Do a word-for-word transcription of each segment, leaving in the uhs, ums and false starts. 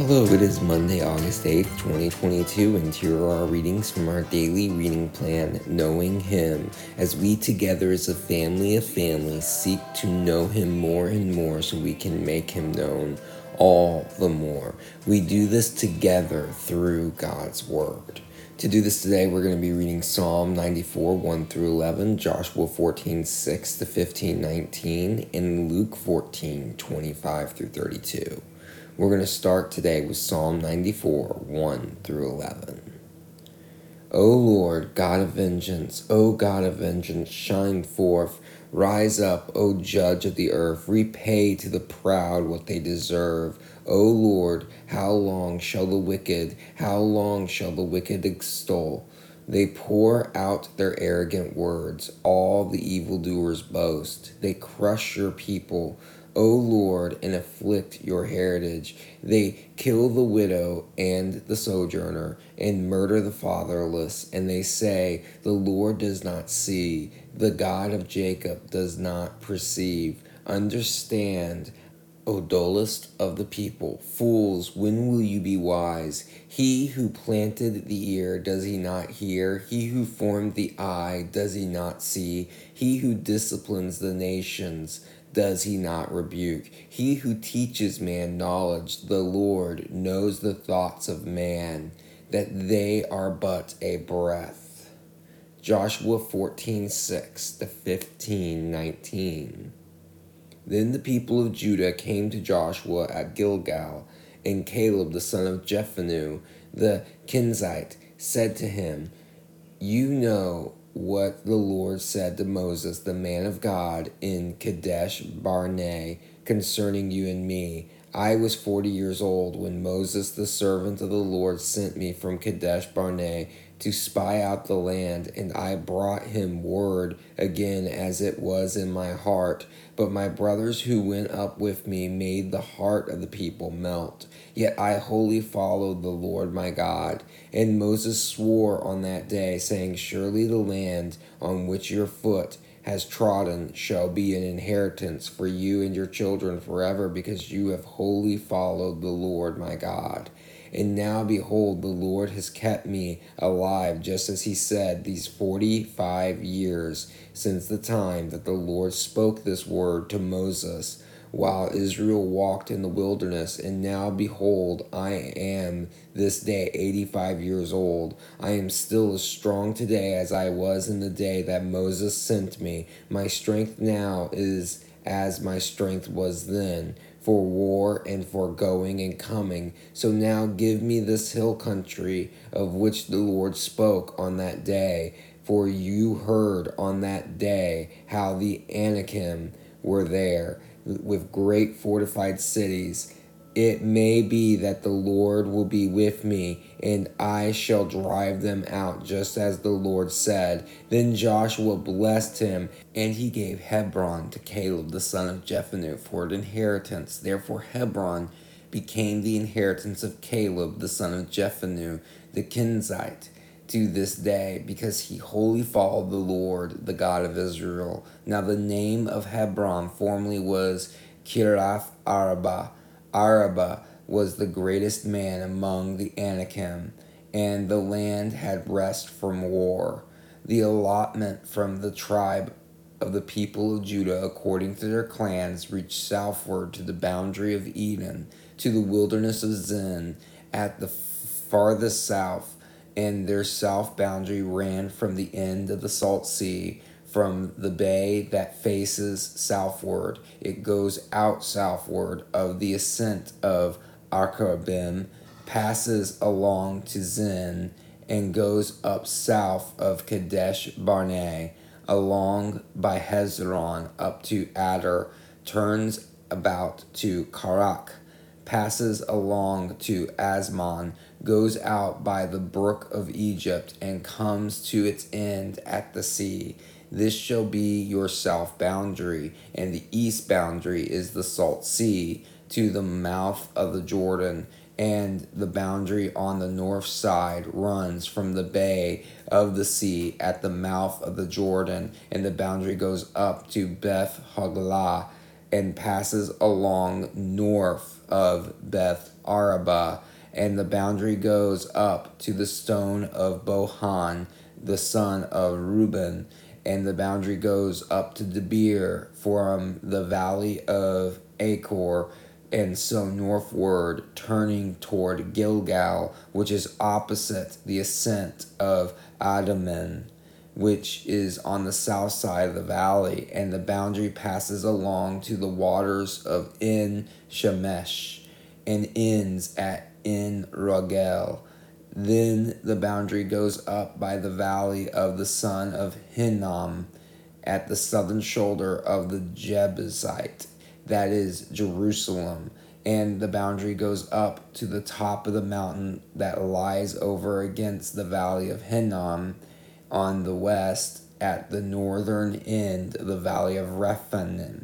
Hello, it is Monday, August eighth, twenty twenty-two, and here are our readings from our daily reading plan, Knowing Him, as we together as a family of families seek to know Him more and more so we can make Him known all the more. We do this together through God's Word. To do this today, we're going to be reading Psalm ninety-four, one through eleven, Joshua fourteen, six to fifteen, nineteen, and Luke fourteen, twenty-five through thirty-two. We're going to start today with Psalm ninety-four, one through eleven. O Lord, God of vengeance, O God of vengeance, shine forth. Rise up, O Judge of the earth. Repay to the proud what they deserve. O Lord, how long shall the wicked, how long shall the wicked extol? They pour out their arrogant words. All the evildoers boast. They crush your people, O Lord, and afflict your heritage. They kill the widow and the sojourner, and murder the fatherless. And they say, the Lord does not see, the God of Jacob does not perceive. Understand, O dullest of the people. Fools, when will you be wise? He who planted the ear, does he not hear? He who formed the eye, does he not see? He who disciplines the nations, does he not rebuke? He who teaches man knowledge, the Lord, knows the thoughts of man, that they are but a breath. Joshua fourteen, six to fifteen, nineteen. Then the people of Judah came to Joshua at Gilgal, and Caleb the son of Jephunneh the Kenizzite said to him, You know what the Lord said to Moses, the man of God, in Kadesh Barnea concerning you and me. I was forty years old when Moses, the servant of the Lord, sent me from Kadesh Barnea to spy out the land, and I brought him word again as it was in my heart. But my brothers who went up with me made the heart of the people melt. Yet I wholly followed the Lord my God. And Moses swore on that day, saying, Surely the land on which your foot has trodden shall be an inheritance for you and your children forever, because you have wholly followed the Lord my God. And now behold, the Lord has kept me alive, just as he said, these forty-five years since the time that the Lord spoke this word to Moses, while Israel walked in the wilderness. And now behold, I am this day eighty-five years old. I am still as strong today as I was in the day that Moses sent me. My strength now is as my strength was then, for war and for going and coming. So now give me this hill country of which the Lord spoke on that day. For you heard on that day how the Anakim were there, with great fortified cities. It may be that the Lord will be with me, and I shall drive them out, just as the Lord said. Then Joshua blessed him, and he gave Hebron to Caleb the son of Jephunneh for an inheritance. Therefore Hebron became the inheritance of Caleb the son of Jephunneh the Kenizzite to this day, because he wholly followed the Lord, the God of Israel. Now the name of Hebron formerly was Kiriath Arba. Arba was the greatest man among the Anakim, and the land had rest from war. The allotment from the tribe of the people of Judah, according to their clans, reached southward to the boundary of Eden, to the wilderness of Zin, at the farthest south, and their south boundary ran from the end of the Salt Sea, from the bay that faces southward. It goes out southward of the ascent of Akrabim, passes along to Zin, and goes up south of Kadesh Barnea, along by Hezron up to Adar, turns about to Karak, passes along to Asmon, goes out by the brook of Egypt, and comes to its end at the sea. This shall be your south boundary, and the east boundary is the Salt Sea, to the mouth of the Jordan, and the boundary on the north side runs from the bay of the sea at the mouth of the Jordan, and the boundary goes up to Beth Hoglah, and passes along north of Beth Araba, and the boundary goes up to the stone of Bohan, the son of Reuben, and the boundary goes up to Debir from the valley of Achor, and so northward, turning toward Gilgal, which is opposite the ascent of Adaman, which is on the south side of the valley, and the boundary passes along to the waters of En Shemesh, and ends at En Rogel. Then the boundary goes up by the valley of the son of Hinnom, at the southern shoulder of the Jebusite, that is Jerusalem, and the boundary goes up to the top of the mountain that lies over against the valley of Hinnom on the west, at the northern end of the valley of Rephaim.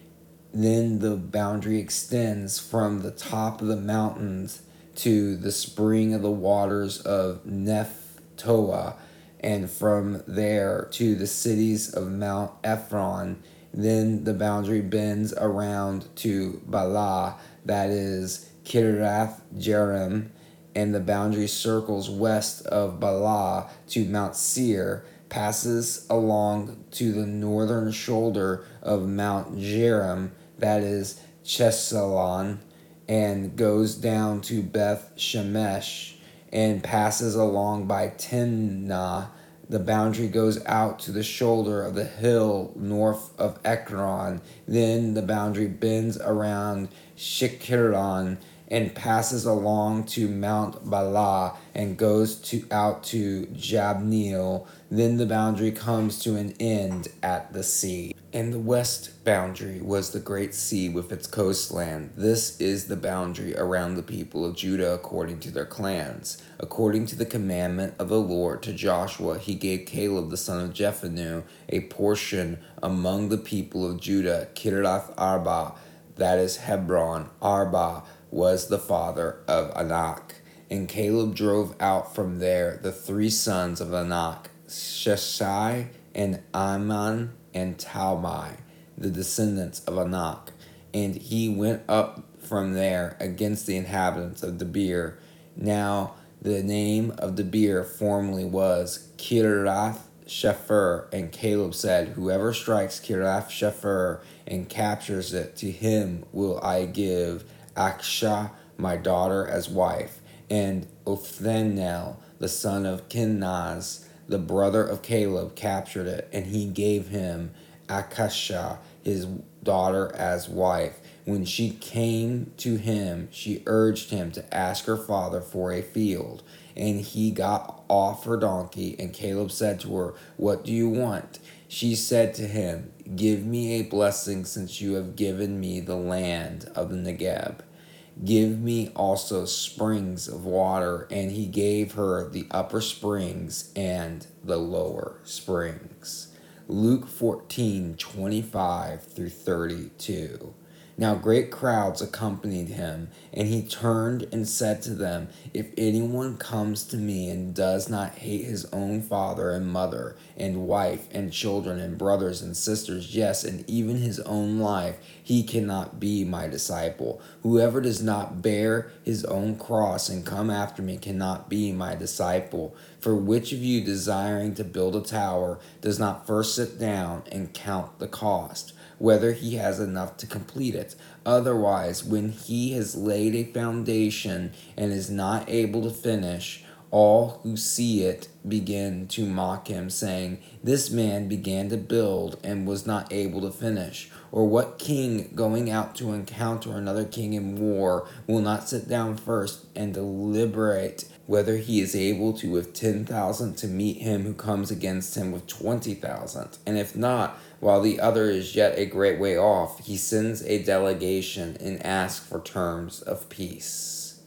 Then the boundary extends from the top of the mountains to the spring of the waters of Nephtoah, and from there to the cities of Mount Ephron. Then the boundary bends around to Bala, that is Kiriath Jearim, and the boundary circles west of Bala to Mount Seir, passes along to the northern shoulder of Mount Jearim, that is Chesalon, and goes down to Beth Shemesh, and passes along by Timnah. The boundary goes out to the shoulder of the hill north of Ekron. Then the boundary bends around Shikkeron and passes along to Mount Bala and goes to out to Jabneel. Then the boundary comes to an end at the sea. And the west boundary was the great sea with its coastland. This is the boundary around the people of Judah according to their clans. According to the commandment of the Lord to Joshua, he gave Caleb the son of Jephunneh a portion among the people of Judah, Kiriath Arba, that is Hebron. Arba was the father of Anak. And Caleb drove out from there the three sons of Anak, Sheshai and Aman and Talmai, the descendants of Anak. And he went up from there against the inhabitants of Debir. Now the name of Debir formerly was Kiriath Shepher, and Caleb said, whoever strikes Kiriath Shepher and captures it, to him will I give Aksha, my daughter, as wife. And Othniel, the son of Kenaz, the brother of Caleb, captured it, and he gave him Akasha, his daughter, as wife. When she came to him, she urged him to ask her father for a field. And he got off her donkey, and Caleb said to her, what do you want? She said to him, give me a blessing, since you have given me the land of the Negeb. Give me also springs of water. And he gave her the upper springs and the lower springs. Luke fourteen, twenty-five through thirty-two. Now great crowds accompanied him, and he turned and said to them, if anyone comes to me and does not hate his own father and mother and wife and children and brothers and sisters, yes, and even his own life, he cannot be my disciple. Whoever does not bear his own cross and come after me cannot be my disciple. For which of you, desiring to build a tower, does not first sit down and count the cost, whether he has enough to complete it? Otherwise, when he has laid a foundation and is not able to finish, all who see it begin to mock him, saying, this man began to build and was not able to finish. Or what king, going out to encounter another king in war, will not sit down first and deliberate whether he is able to with ten thousand to meet him who comes against him with twenty thousand? And if not, while the other is yet a great way off, he sends a delegation and asks for terms of peace.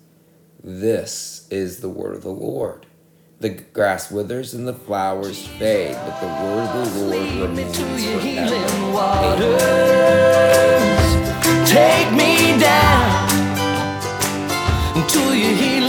This is the word of the Lord. The grass withers and the flowers fade, but the word of the Lord remains forever. Take me down to your healing